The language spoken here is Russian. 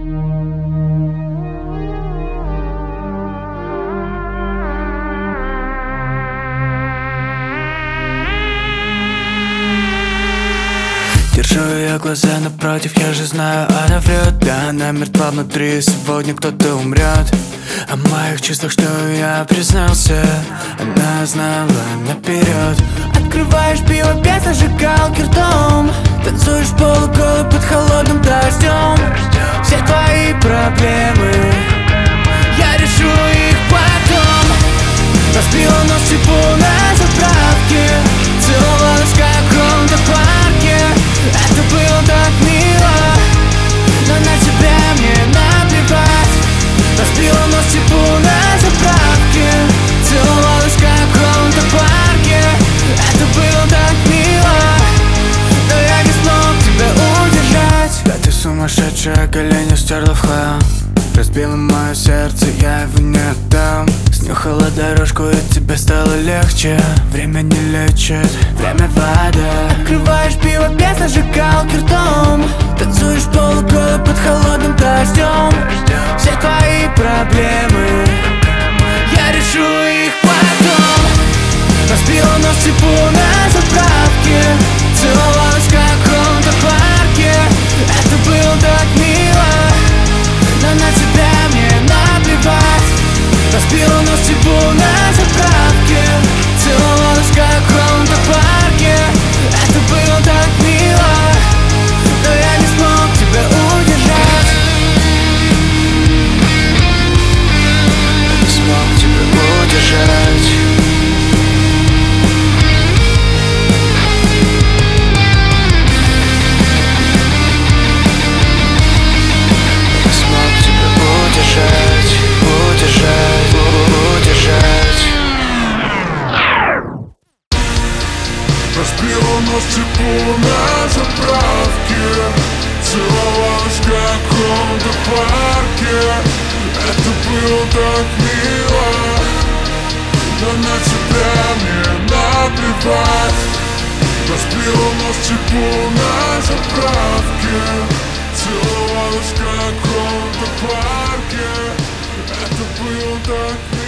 Держу ее глаза напротив, я же знаю, она врет. Да, она мертва внутри, сегодня кто-то умрет. О моих чувствах, что я признался, она знала наперед. Открываешь пиво без зажигалки ртом, танцуешь полуголый под холодным дождем. Все твои проблемы, я решу их потом. Разбила нос типа на заправке, целовалась как в каком-то парке. Это было так мило, но на тебя мне наплевать. Разбила нос типа на заправке, целовалась как в каком-то парке. Это было так мило, но я не смог тебя удержать. Да ты сумасшедшая, колени стерла в хлам. Разбила мое сердце, я его не отдам. Снюхала дорожку, и тебе стало легче. Время не лечит, время вода. Открываешь пиво без зажигалки ртом, танцуешь полуголый под холодным дождем. Все твои проблемы, я решу их потом. Разбила нос типа на заправке, целовалась как в каком-то парке. Это было так мило, но на тебя мне наплевать. Разбила нос типа на заправке, целовалась как в каком-то парке. Это было так мило, но я не смог тебя удержать. Не смог тебя удержать. Разбила нос типа на заправке, целовалась как в каком-то парке. Это было так мило, но на тебя мне наплевать. Разбила нос типа на заправке, целовалась как в каком-то парке. Это было так мило.